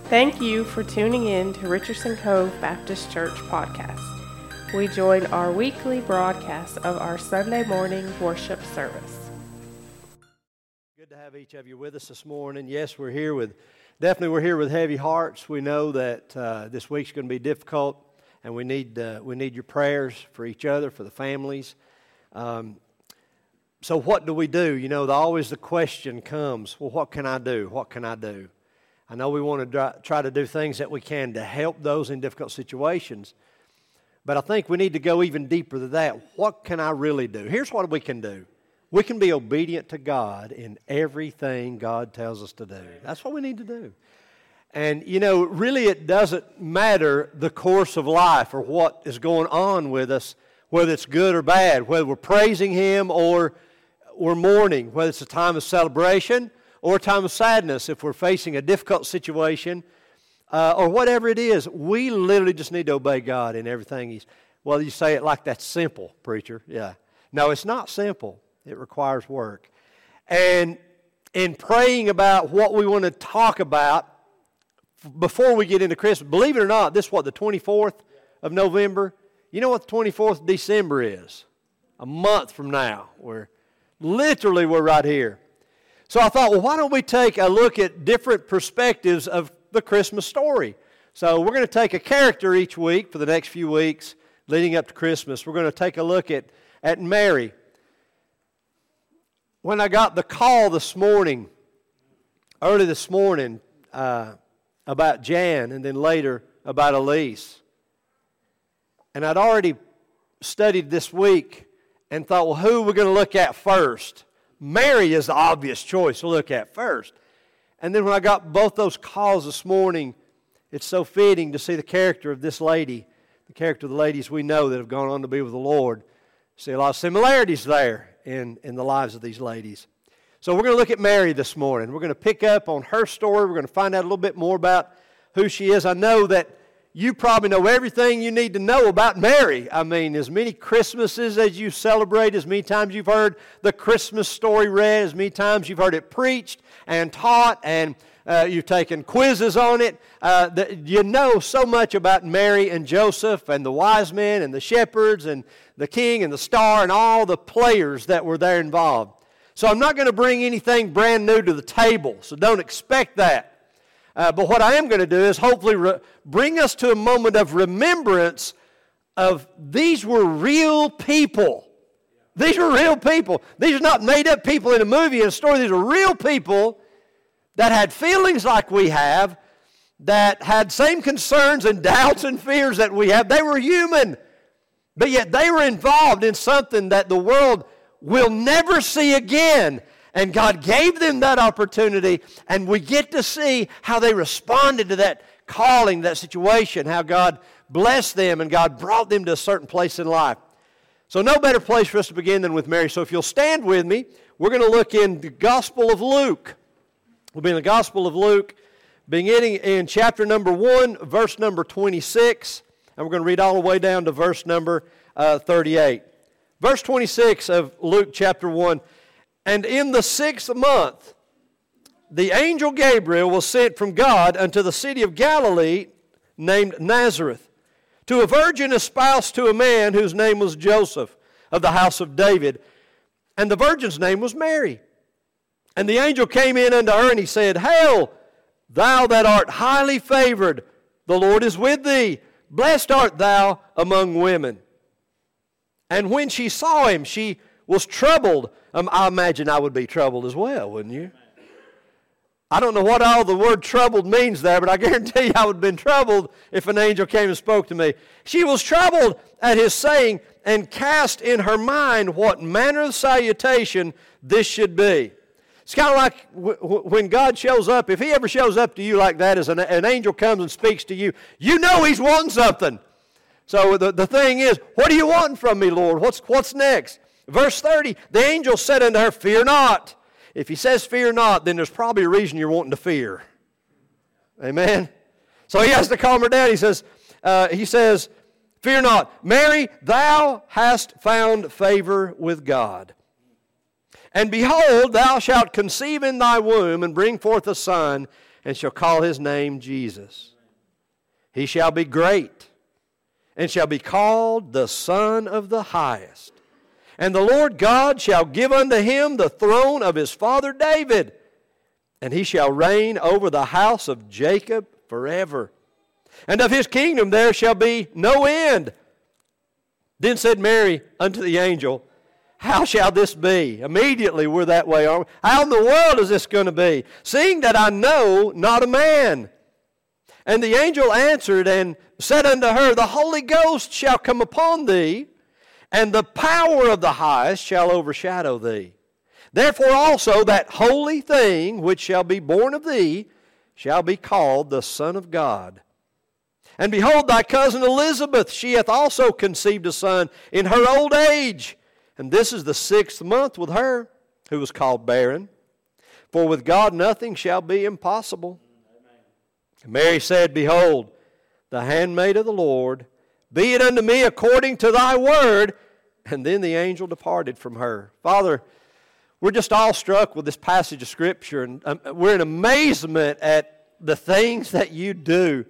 Thank you for tuning in to Richardson Cove Baptist Church podcast. We join our weekly broadcast of our Sunday morning worship service. Good to have each of you with us this morning. Yes, we're here with heavy hearts. We know that this week's going to be difficult, and we need your prayers for each other, for the families. So what do we do? You know, always the question comes, well, what can I do? What can I do? I know we want to try to do things that we can to help those in difficult situations, but I think we need to go even deeper than that. What can I really do? Here's what we can do. We can be obedient to God in everything God tells us to do. That's what we need to do. And, you know, really it doesn't matter the course of life or what is going on with us, whether it's good or bad, whether we're praising Him or we're mourning, whether it's a time of celebration or a time of sadness, if we're facing a difficult situation, or whatever it is, we literally just need to obey God in everything. Well, you say it like that's simple, preacher. Yeah. No, it's not simple. It requires work. And in praying about what we want to talk about before we get into Christmas, believe it or not, this is what, the 24th of November? You know what the 24th of December is? A month from now. We're right here. So I thought, well, why don't we take a look at different perspectives of the Christmas story? So we're going to take a character each week for the next few weeks leading up to Christmas. We're going to take a look at Mary. When I got the call early this morning, about Jan and then later about Elise, and I'd already studied this week and thought, well, who are we going to look at first? Mary is the obvious choice to look at first. And then when I got both those calls this morning, it's so fitting to see the character of this lady, the character of the ladies we know that have gone on to be with the Lord. See a lot of similarities there in the lives of these ladies. So we're going to look at Mary this morning. We're going to pick up on her story. We're going to find out a little bit more about who she is. I know that you probably know everything you need to know about Mary. I mean, as many Christmases as you celebrate, as many times you've heard the Christmas story read, as many times you've heard it preached and taught, and you've taken quizzes on it. You know so much about Mary and Joseph and the wise men and the shepherds and the king and the star and all the players that were there involved. So I'm not going to bring anything brand new to the table, so don't expect that. But what I am going to do is hopefully bring us to a moment of remembrance of these were real people. These were real people. These are not made up people in a movie, in a story. These are real people that had feelings like we have, that had same concerns and doubts and fears that we have. They were human, but yet they were involved in something that the world will never see again. And God gave them that opportunity, and we get to see how they responded to that calling, that situation, how God blessed them and God brought them to a certain place in life. So no better place for us to begin than with Mary. So if you'll stand with me, we're going to look in the Gospel of Luke. We'll be in the Gospel of Luke, beginning in chapter number 1, verse number 26, and we're going to read all the way down to verse number 38. Verse 26 of Luke chapter 1. And in the 6th month, the angel Gabriel was sent from God unto the city of Galilee named Nazareth, to a virgin espoused to a man whose name was Joseph, of the house of David. And the virgin's name was Mary. And the angel came in unto her, and he said, Hail, thou that art highly favored, the Lord is with thee. Blessed art thou among women. And when she saw him, she was troubled. I imagine I would be troubled as well, wouldn't you? I don't know what all the word troubled means there, but I guarantee you I would have been troubled if an angel came and spoke to me. She was troubled at his saying, and cast in her mind what manner of salutation this should be. It's kind of like when God shows up. If He ever shows up to you like that, as an angel comes and speaks to you, you know He's wanting something. So the thing is, what are you wanting from me, Lord? What's next? Verse 30, the angel said unto her, Fear not. If he says fear not, then there's probably a reason you're wanting to fear. Amen? So he has to calm her down. He says, Fear not. Mary, thou hast found favor with God. And behold, thou shalt conceive in thy womb and bring forth a son, and shall call his name Jesus. He shall be great, and shall be called the Son of the Highest. And the Lord God shall give unto him the throne of his father David, and he shall reign over the house of Jacob forever. And of his kingdom there shall be no end. Then said Mary unto the angel, How shall this be? Immediately we're that way, aren't we? How in the world is this going to be? Seeing that I know not a man. And the angel answered and said unto her, The Holy Ghost shall come upon thee, and the power of the Highest shall overshadow thee. Therefore also that holy thing which shall be born of thee shall be called the Son of God. And behold, thy cousin Elizabeth, she hath also conceived a son in her old age. And this is the 6th month with her, who was called barren. For with God nothing shall be impossible. And Mary said, Behold, the handmaid of the Lord, be it unto me according to thy word. And then the angel departed from her. Father, we're just all struck with this passage of Scripture, and we're in amazement at the things that you do.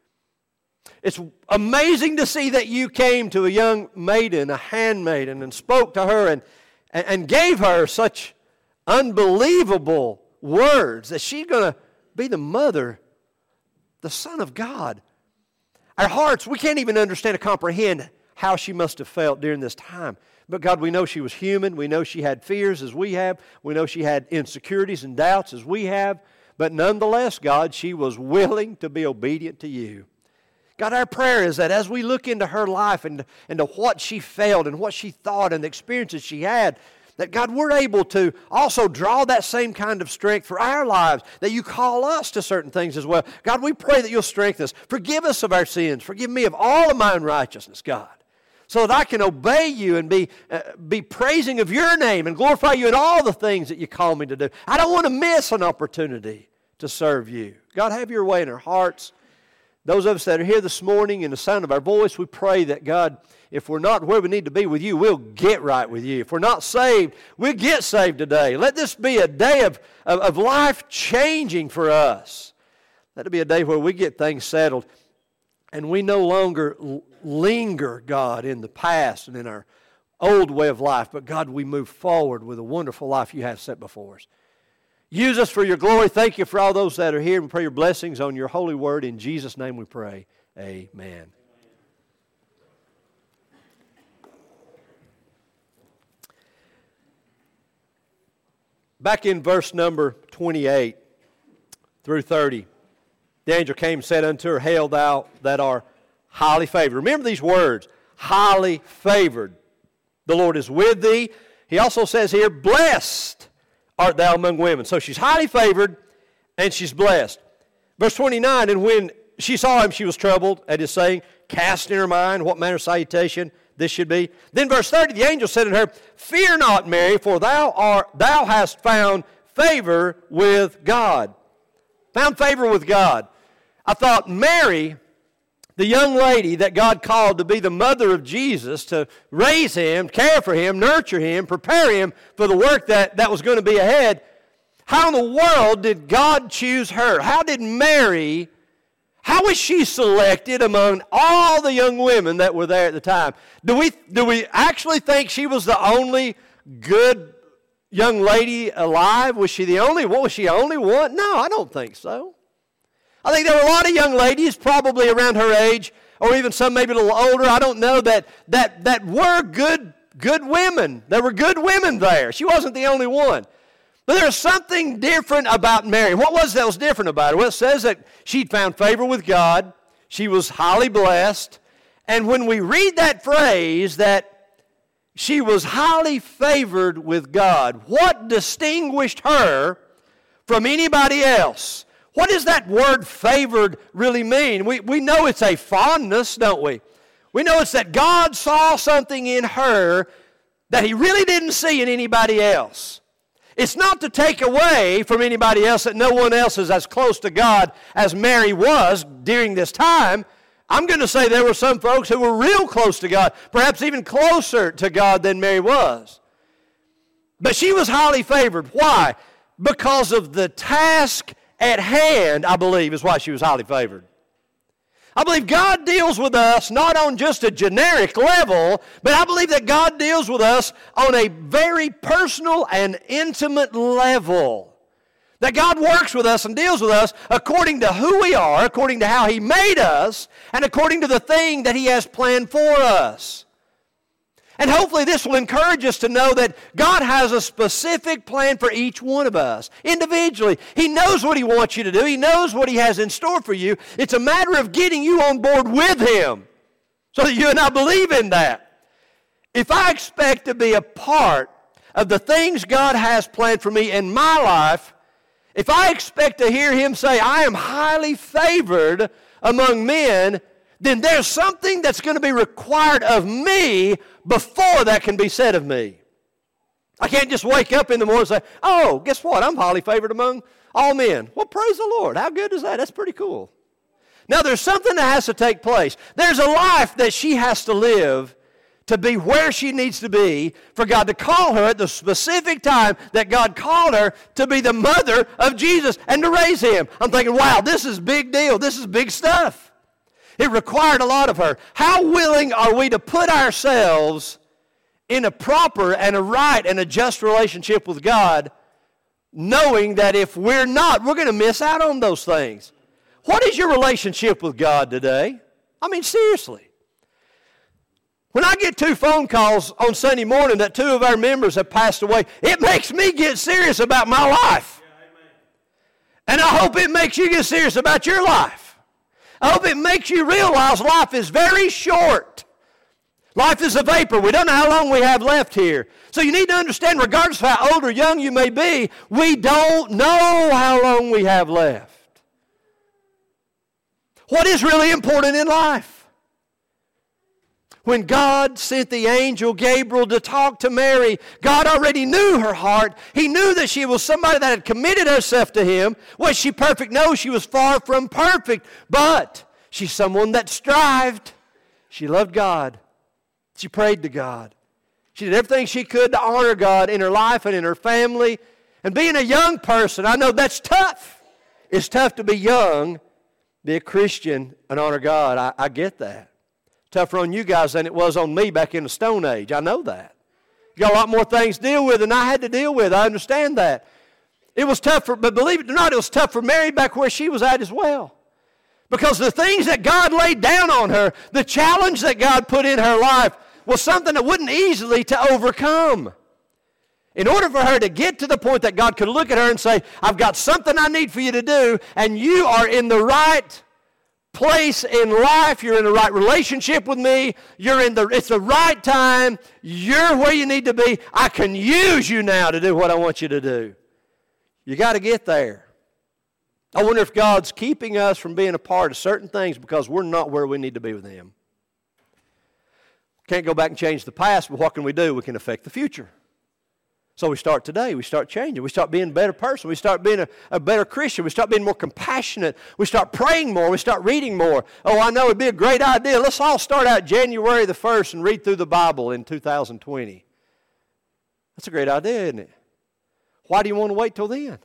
It's amazing to see that you came to a young maiden, a handmaiden, and spoke to her and gave her such unbelievable words that she's going to be the mother, the Son of God. Our hearts, we can't even understand or comprehend how she must have felt during this time. But God, we know she was human. We know she had fears as we have. We know she had insecurities and doubts as we have. But nonetheless, God, she was willing to be obedient to you. God, our prayer is that as we look into her life and into what she felt and what she thought and the experiences she had, that God, we're able to also draw that same kind of strength for our lives, that you call us to certain things as well. God, we pray that you'll strengthen us. Forgive us of our sins. Forgive me of all of my unrighteousness, God, so that I can obey you and be praising of your name and glorify you in all the things that you call me to do. I don't want to miss an opportunity to serve you. God, have your way in our hearts. Those of us that are here this morning in the sound of our voice, we pray that, God, if we're not where we need to be with you, we'll get right with you. If we're not saved, we'll get saved today. Let this be a day of life changing for us. Let it be a day where we get things settled and we no longer linger, God, in the past and in our old way of life. But, God, we move forward with a wonderful life you have set before us. Use us for your glory. Thank you for all those that are here. We pray your blessings on your holy word. In Jesus' name we pray. Amen. Back in verse number 28 through 30, the angel came and said unto her, Hail thou that art highly favored. Remember these words, highly favored. The Lord is with thee. He also says here, blessed art thou among women. So she's highly favored and she's blessed. Verse 29, and when she saw him, she was troubled at his saying, cast in her mind what manner of salutation this should be. Then verse 30, the angel said unto her, Fear not, Mary, for thou hast found favor with God. Found favor with God. I thought Mary, the young lady that God called to be the mother of Jesus, to raise him, care for him, nurture him, prepare him for the work that was going to be ahead, how in the world did God choose her? How was she selected among all the young women that were there at the time? Do we actually think she was the only good young lady alive? Was she the only one? No, I don't think so. I think there were a lot of young ladies, probably around her age, or even some maybe a little older, I don't know, that were good women. There were good women there. She wasn't the only one. But there's something different about Mary. What was that was different about her? Well, it says that she'd found favor with God. She was highly blessed. And when we read that phrase that she was highly favored with God, what distinguished her from anybody else? What does that word favored really mean? We know it's a fondness, don't we? We know it's that God saw something in her that He really didn't see in anybody else. It's not to take away from anybody else that no one else is as close to God as Mary was during this time. I'm going to say there were some folks who were real close to God, perhaps even closer to God than Mary was. But she was highly favored. Why? Because of the task at hand, I believe, is why she was highly favored. I believe God deals with us not on just a generic level, but I believe that God deals with us on a very personal and intimate level. That God works with us and deals with us according to who we are, according to how He made us, and according to the thing that He has planned for us. And hopefully this will encourage us to know that God has a specific plan for each one of us, individually. He knows what He wants you to do. He knows what He has in store for you. It's a matter of getting you on board with Him so that you and I believe in that. If I expect to be a part of the things God has planned for me in my life, if I expect to hear Him say, I am highly favored among men, then there's something that's going to be required of me before that can be said of me. I can't just wake up in the morning and say, oh, guess what? I'm highly favored among all men. Well, praise the Lord. How good is that? That's pretty cool. Now, there's something that has to take place. There's a life that she has to live to be where she needs to be for God to call her at the specific time that God called her to be the mother of Jesus and to raise Him. I'm thinking, wow, this is big deal. This is big stuff. It required a lot of her. How willing are we to put ourselves in a proper and a right and a just relationship with God, knowing that if we're not, we're going to miss out on those things? What is your relationship with God today? I mean, seriously. When I get 2 phone calls on Sunday morning that 2 of our members have passed away, it makes me get serious about my life. And I hope it makes you get serious about your life. I hope it makes you realize life is very short. Life is a vapor. We don't know how long we have left here. So you need to understand, regardless of how old or young you may be, we don't know how long we have left. What is really important in life? When God sent the angel Gabriel to talk to Mary, God already knew her heart. He knew that she was somebody that had committed herself to Him. Was she perfect? No, she was far from perfect. But she's someone that strived. She loved God. She prayed to God. She did everything she could to honor God in her life and in her family. And being a young person, I know that's tough. It's tough to be young, be a Christian, and honor God. I get that. Tougher on you guys than it was on me back in the Stone Age. I know that. You got a lot more things to deal with than I had to deal with. I understand that. It was tough but believe it or not, it was tough for Mary back where she was at as well. Because the things that God laid down on her, the challenge that God put in her life, was something that wasn't easily to overcome. In order for her to get to the point that God could look at her and say, I've got something I need for you to do, and you are in the right place in life, you're in the right relationship with me, it's the right time, you're where you need to be, I can use you now to do what I want you to do. You got to get there. I wonder if God's keeping us from being a part of certain things because we're not where we need to be with Him. Can't go back and change the past, but what can we do? We can affect the future. So we start today. We start changing. We start being a better person. We start being a better Christian. We start being more compassionate. We start praying more. We start reading more. Oh, I know it'd be a great idea. Let's all start out January the 1st and read through the Bible in 2020. That's a great idea, isn't it? Why do you want to wait till then?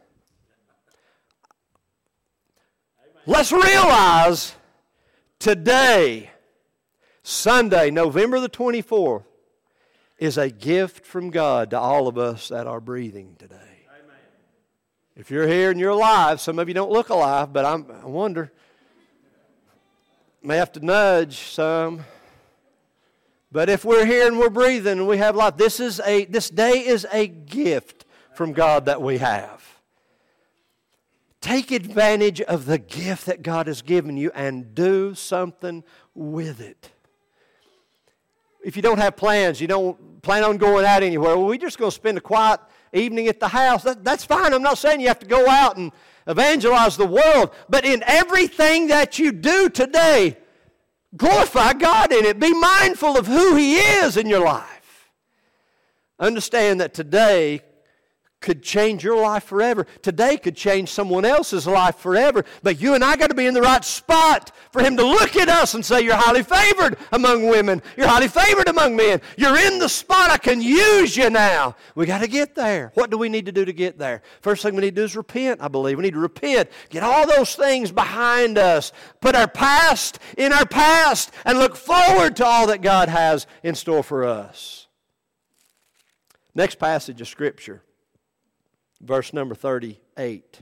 Let's realize today, Sunday, November the 24th, is a gift from God to all of us that are breathing today. Amen. If you're here and you're alive, some of you don't look alive, but I wonder, may have to nudge some. But if we're here and we're breathing and we have life, this day is a gift from God that we have. Take advantage of the gift that God has given you and do something with it. If you don't have plans, you don't plan on going out anywhere, well, we're just going to spend a quiet evening at the house. That's fine. I'm not saying you have to go out and evangelize the world. But in everything that you do today, glorify God in it. Be mindful of who He is in your life. Understand that today could change your life forever. Today could change someone else's life forever. But you and I got to be in the right spot for Him to look at us and say, you're highly favored among women. You're highly favored among men. You're in the spot. I can use you now. We got to get there. What do we need to do to get there? First thing we need to do is repent, I believe. We need to repent. Get all those things behind us. Put our past in our past and look forward to all that God has in store for us. Next passage of Scripture. Verse number 38.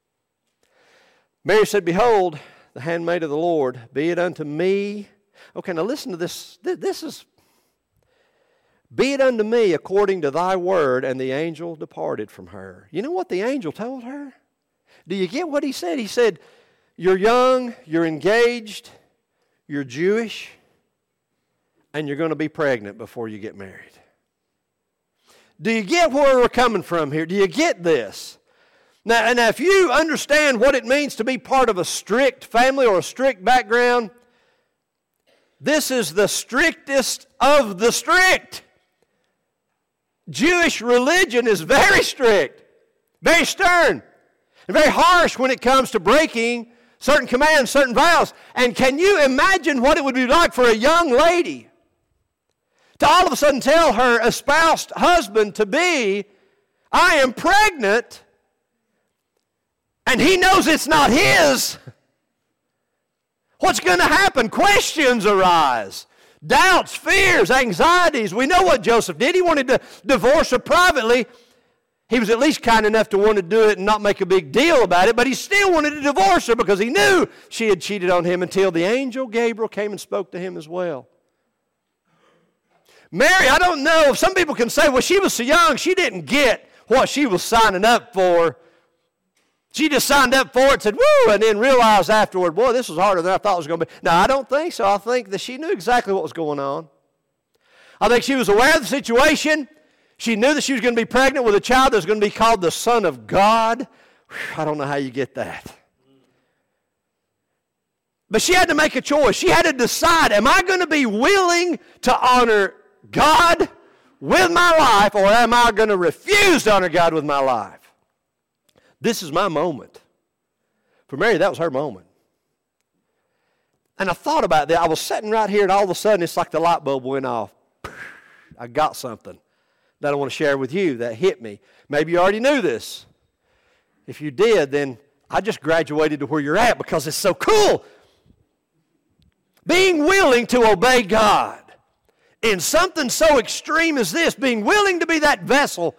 Mary said, behold, the handmaid of the Lord, be it unto me. Okay, now listen to this. This is, be it unto me according to thy word, and the angel departed from her. You know what the angel told her? Do you get what he said? He said, you're young, you're engaged, you're Jewish, and you're going to be pregnant before you get married. Do you get where we're coming from here? Do you get this? Now, if you understand what it means to be part of a strict family or a strict background, this is the strictest of the strict. Jewish religion is very strict, very stern, and very harsh when it comes to breaking certain commands, certain vows. And can you imagine what it would be like for a young lady to all of a sudden tell her espoused husband to be, I am pregnant, and he knows it's not his? What's going to happen? Questions arise. Doubts, fears, anxieties. We know what Joseph did. He wanted to divorce her privately. He was at least kind enough to want to do it and not make a big deal about it, but he still wanted to divorce her because he knew she had cheated on him until the angel Gabriel came and spoke to him as well. Mary, I don't know, some people can say, well, she was so young, she didn't get what she was signing up for. She just signed up for it, said, woo, and then realized afterward, boy, this was harder than I thought it was going to be. No, I don't think so. I think that she knew exactly what was going on. I think she was aware of the situation. She knew that she was going to be pregnant with a child that was going to be called the Son of God. Whew, I don't know how you get that. But she had to make a choice. She had to decide, am I going to be willing to honor God with my life, or am I going to refuse to honor God with my life? This is my moment. For Mary, that was her moment. And I thought about that. I was sitting right here, and all of a sudden, it's like the light bulb went off. I got something that I want to share with you that hit me. Maybe you already knew this. If you did, then I just graduated to where you're at because it's so cool. Being willing to obey God in something so extreme as this, being willing to be that vessel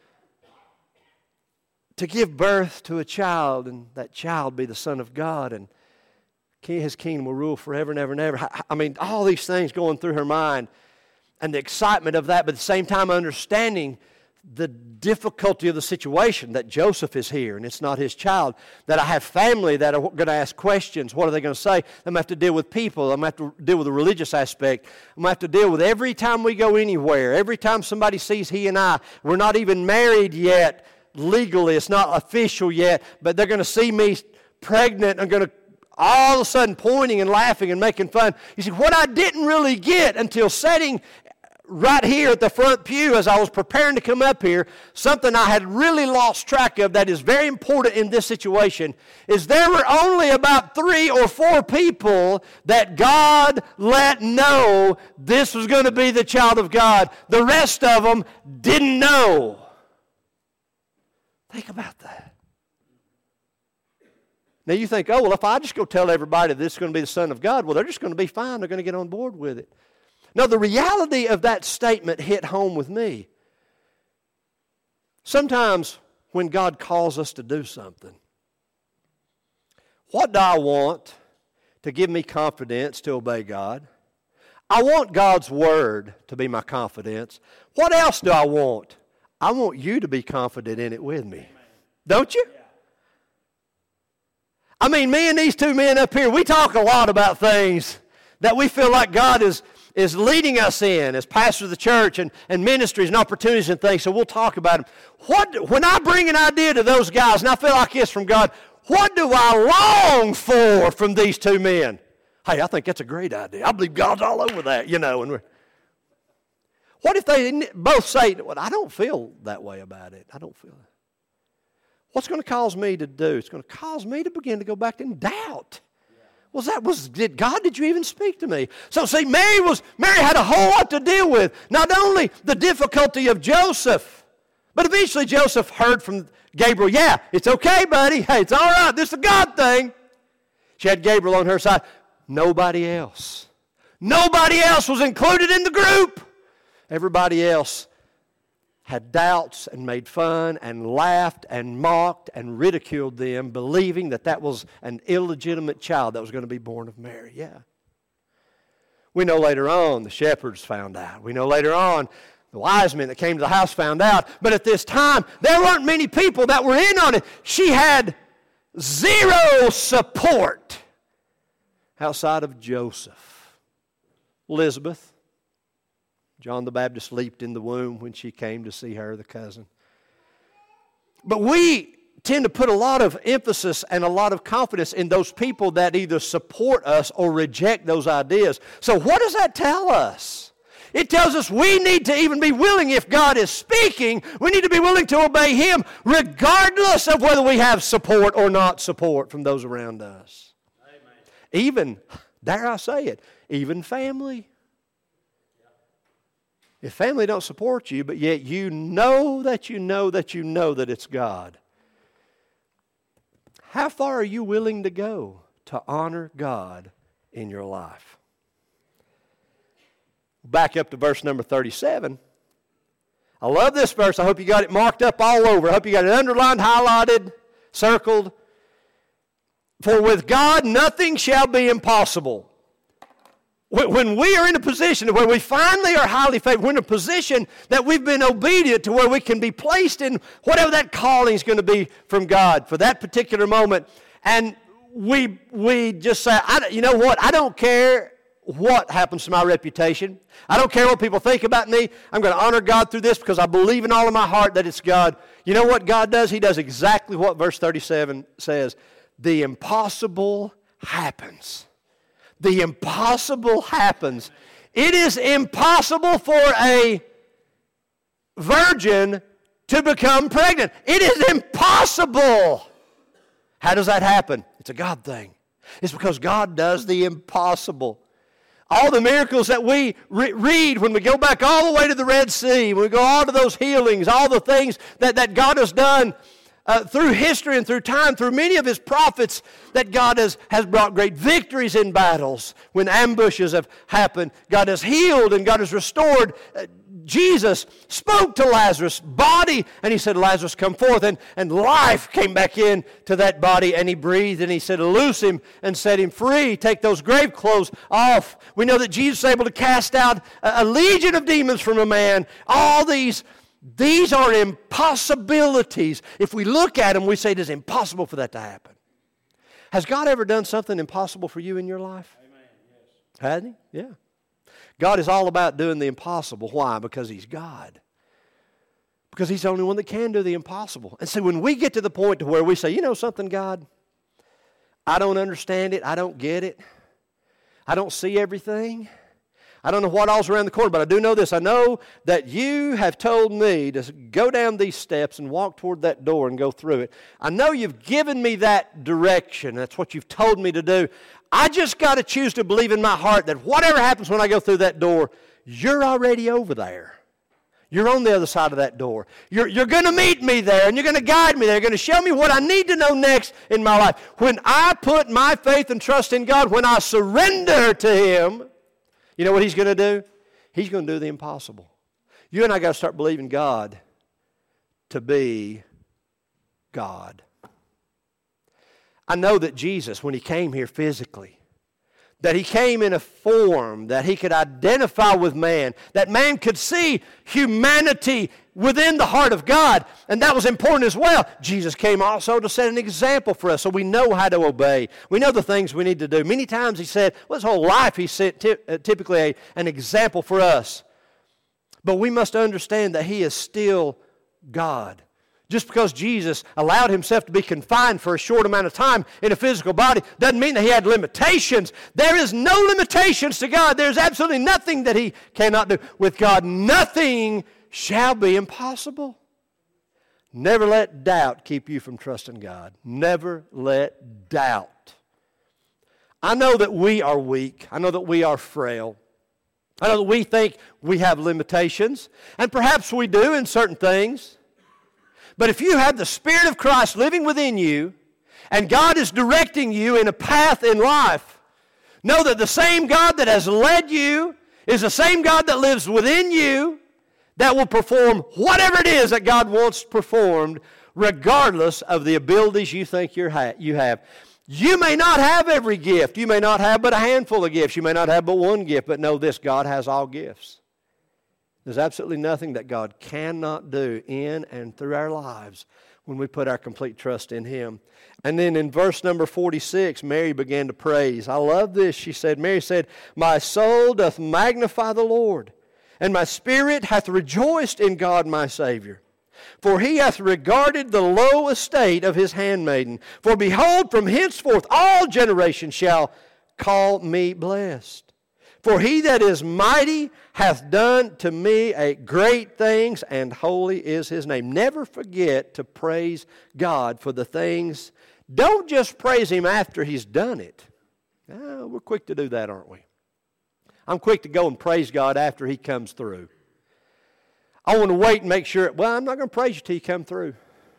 to give birth to a child, and that child be the Son of God, and His kingdom will rule forever and ever and ever. I mean, all these things going through her mind, and the excitement of that, but at the same time understanding the difficulty of the situation, that Joseph is here and it's not his child, that I have family that are going to ask questions. What are they going to say? I'm going to have to deal with people. I'm going to have to deal with the religious aspect. I'm going to have to deal with every time we go anywhere, every time somebody sees he and I. We're not even married yet legally. It's not official yet, but they're going to see me pregnant and going to all of a sudden pointing and laughing and making fun. You see, what I didn't really get until sitting right here at the front pew as I was preparing to come up here, something I had really lost track of that is very important in this situation, is there were only about 3 or 4 people that God let know this was going to be the child of God. The rest of them didn't know. Think about that. Now you think, oh, well, if I just go tell everybody this is going to be the Son of God, well, they're just going to be fine. They're going to get on board with it. No, the reality of that statement hit home with me. Sometimes when God calls us to do something, what do I want to give me confidence to obey God? I want God's Word to be my confidence. What else do I want? I want you to be confident in it with me. Don't you? I mean, me and these 2 men up here, we talk a lot about things that we feel like God is leading us in as pastors of the church and ministries and opportunities and things, so we'll talk about them. When I bring an idea to those guys, and I feel like it's from God, what do I long for from these 2 men? Hey, I think that's a great idea. I believe God's all over that, you know. And what if they both say, well, I don't feel that way about it. I don't feel it. What's going to cause me to do? It's going to cause me to begin to go back and doubt. Did you even speak to me? So see, Mary had a whole lot to deal with. Not only the difficulty of Joseph, but eventually Joseph heard from Gabriel, yeah, it's okay, buddy. Hey, it's all right. This is a God thing. She had Gabriel on her side. Nobody else was included in the group. Everybody else had doubts and made fun and laughed and mocked and ridiculed them, believing that was an illegitimate child that was going to be born of Mary. Yeah. We know later on the shepherds found out. We know later on the wise men that came to the house found out. But at this time, there weren't many people that were in on it. She had zero support outside of Joseph. Elizabeth. John the Baptist leaped in the womb when she came to see her, the cousin. But we tend to put a lot of emphasis and a lot of confidence in those people that either support us or reject those ideas. So what does that tell us? It tells us we need to even be willing, if God is speaking, we need to be willing to obey Him regardless of whether we have support or not support from those around us. Amen. Even, dare I say it, even family. If family don't support you, but yet you know that it's God, how far are you willing to go to honor God in your life? Back up to verse number 37. I love this verse. I hope you got it marked up all over. I hope you got it underlined, highlighted, circled. For with God nothing shall be impossible. When we are in a position where we finally are highly favored, we're in a position that we've been obedient to where we can be placed in whatever that calling is going to be from God for that particular moment. And we just say, you know what, I don't care what happens to my reputation. I don't care what people think about me. I'm going to honor God through this because I believe in all of my heart that it's God. You know what God does? He does exactly what verse 37 says. The impossible happens. The impossible happens. It is impossible for a virgin to become pregnant. It is impossible. How does that happen? It's a God thing. It's because God does the impossible. All the miracles that we read when we go back all the way to the Red Sea, when we go all to those healings, all the things that God has done through history and through time, through many of His prophets, that God has brought great victories in battles. When ambushes have happened, God has healed and God has restored. Jesus spoke to Lazarus' body and He said, Lazarus, come forth. And life came back into that body and He breathed and He said, loose him and set him free. Take those grave clothes off. We know that Jesus is able to cast out a legion of demons from a man. All these are impossibilities. If we look at them, we say it is impossible for that to happen. Has God ever done something impossible for you in your life? Amen. Yes. Hasn't He? Yeah. God is all about doing the impossible. Why? Because He's God. Because He's the only one that can do the impossible. And so when we get to the point to where we say, you know something, God, I don't understand it. I don't get it. I don't see everything. I don't know what all's around the corner, but I do know this. I know that You have told me to go down these steps and walk toward that door and go through it. I know You've given me that direction. That's what You've told me to do. I just got to choose to believe in my heart that whatever happens when I go through that door, You're already over there. You're on the other side of that door. You're going to meet me there, and You're going to guide me there. You're going to show me what I need to know next in my life. When I put my faith and trust in God, when I surrender to Him, you know what He's going to do? He's going to do the impossible. You and I got to start believing God to be God. I know that Jesus, when He came here physically, that He came in a form that He could identify with man, that man could see humanity within the heart of God, and that was important as well. Jesus came also to set an example for us so we know how to obey. We know the things we need to do. Many times He said, well, His whole life He set typically an example for us. But we must understand that He is still God. Just because Jesus allowed Himself to be confined for a short amount of time in a physical body doesn't mean that He had limitations. There is no limitations to God. There's absolutely nothing that He cannot do. With God, nothing shall be impossible. Never let doubt keep you from trusting God. Never let doubt. I know that we are weak. I know that we are frail. I know that we think we have limitations, and perhaps we do in certain things. But if you have the Spirit of Christ living within you, and God is directing you in a path in life, know that the same God that has led you is the same God that lives within you, that will perform whatever it is that God wants performed, regardless of the abilities you think you have. You may not have every gift. You may not have but a handful of gifts. You may not have but one gift, but know this, God has all gifts. There's absolutely nothing that God cannot do in and through our lives when we put our complete trust in Him. And then in verse number 46, Mary began to praise. I love this. Mary said, "My soul doth magnify the Lord, and my spirit hath rejoiced in God my Savior. For He hath regarded the low estate of His handmaiden. For behold, from henceforth all generations shall call me blessed. For He that is mighty hath done to me great things, and holy is His name." Never forget to praise God for the things. Don't just praise Him after He's done it. We're quick to do that, aren't we? I'm quick to go and praise God after He comes through. I want to wait and make sure, I'm not going to praise you till you come through.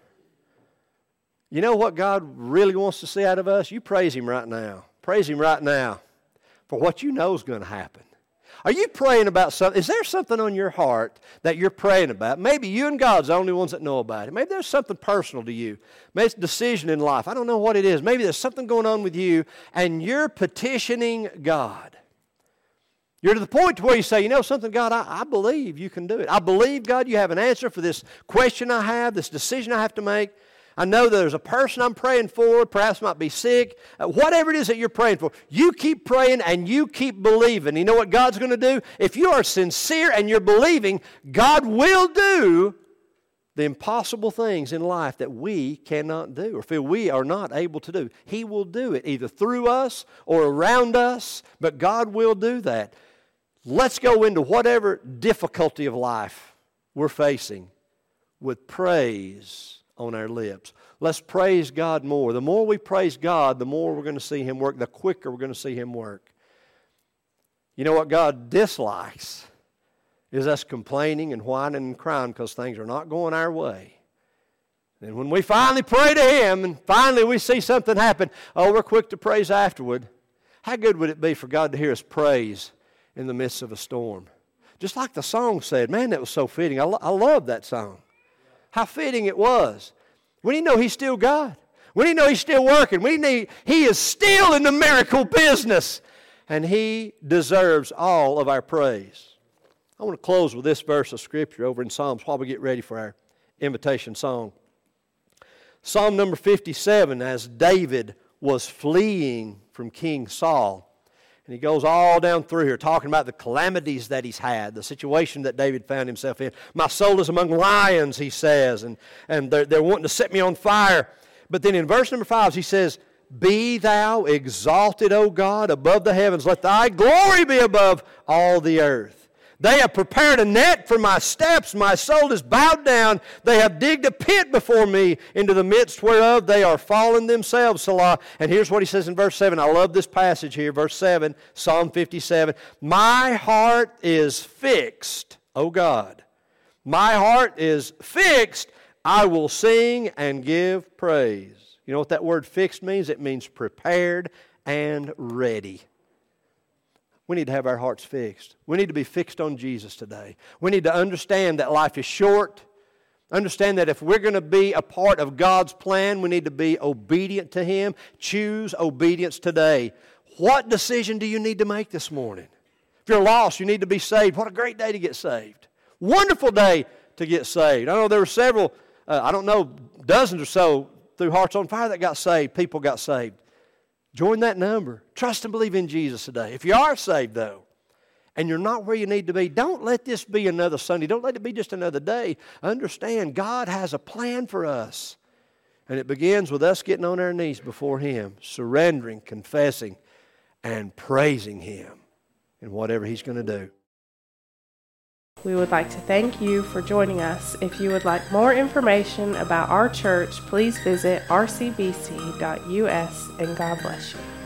You know what God really wants to see out of us? You praise Him right now. Praise Him right now for what you know is going to happen. Are you praying about something? Is there something on your heart that you're praying about? Maybe you and God's the only ones that know about it. Maybe there's something personal to you. Maybe it's a decision in life. I don't know what it is. Maybe there's something going on with you, and you're petitioning God. You're to the point where you say, you know something, God, I believe you can do it. I believe, God, you have an answer for this question I have, this decision I have to make. I know there's a person I'm praying for, perhaps might be sick. Whatever it is that you're praying for, you keep praying and you keep believing. You know what God's going to do? If you are sincere and you're believing, God will do the impossible things in life that we cannot do or feel we are not able to do. He will do it either through us or around us, but God will do that. Let's go into whatever difficulty of life we're facing with praise on our lips. Let's praise God more. The more we praise God, the more we're going to see Him work, the quicker we're going to see Him work. You know what God dislikes is us complaining and whining and crying because things are not going our way. And when we finally pray to Him and finally we see something happen, we're quick to praise afterward. How good would it be for God to hear us praise in the midst of a storm? Just like the song said, man, that was so fitting. I love that song. How fitting it was. We need to know He's still God. We need to know He's still working. He is still in the miracle business. And He deserves all of our praise. I want to close with this verse of Scripture over in Psalms while we get ready for our invitation song. Psalm number 57, as David was fleeing from King Saul. And he goes all down through here talking about the calamities that he's had, the situation that David found himself in. My soul is among lions, he says, and they're wanting to set me on fire. But then in verse number 5, he says, "Be thou exalted, O God, above the heavens. Let thy glory be above all the earth. They have prepared a net for my steps. My soul is bowed down. They have digged a pit before me, into the midst whereof they are fallen themselves." Salah. And here's what he says in verse 7. I love this passage here. Verse 7, Psalm 57. "My heart is fixed, O God. My heart is fixed. I will sing and give praise." You know what that word fixed means? It means prepared and ready. We need to have our hearts fixed. We need to be fixed on Jesus today. We need to understand that life is short. Understand that if we're going to be a part of God's plan, we need to be obedient to Him. Choose obedience today. What decision do you need to make this morning? If you're lost, you need to be saved. What a great day to get saved. Wonderful day to get saved. I know there were several, dozens or so through Hearts on Fire that got saved. People got saved. Join that number. Trust and believe in Jesus today. If you are saved, though, and you're not where you need to be, don't let this be another Sunday. Don't let it be just another day. Understand, God has a plan for us. And it begins with us getting on our knees before Him, surrendering, confessing, and praising Him in whatever He's going to do. We would like to thank you for joining us. If you would like more information about our church, please visit rcbc.us, and God bless you.